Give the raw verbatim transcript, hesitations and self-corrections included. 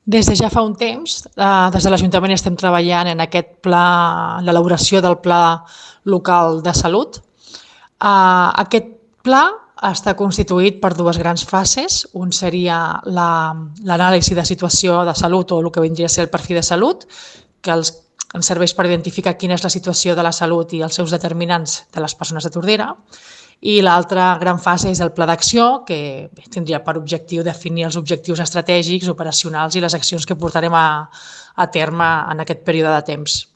Des de ja fa un temps, eh, des de l'Ajuntament estem treballant en aquest pla, l'elaboració del Pla Local de Salut. Eh, aquest pla està constituït per dues grans fases. Un seria l'anàlisi de situació de salut o el que vindria a ser el perfil de salut, que els, ens serveix per identificar quina és la situació de la salut i els seus determinants de les persones de Tordera. I l'altra gran fase és el pla d'acció, que tindria per objectiu definir els objectius estratègics, operacionals i les accions que portarem a, a terme en aquest període de temps.